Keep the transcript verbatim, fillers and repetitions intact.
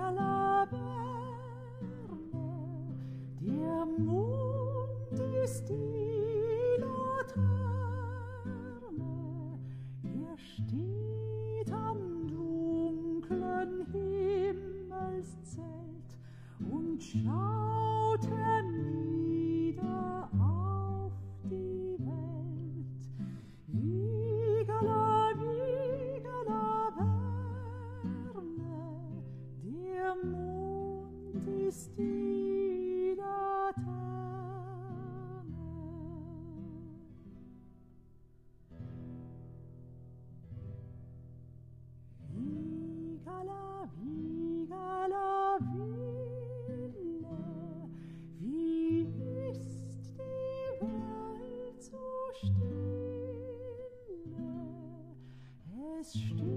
la Verne, der Mond ist die Laterne, er steht am dunklen Himmelszelt und schaut hernieder auf die Welt. Vigala, Vigala, Verne, der Mond ist die Laterne. Vigala, Vigala, Ville, wie ist die Welt so stille, es steht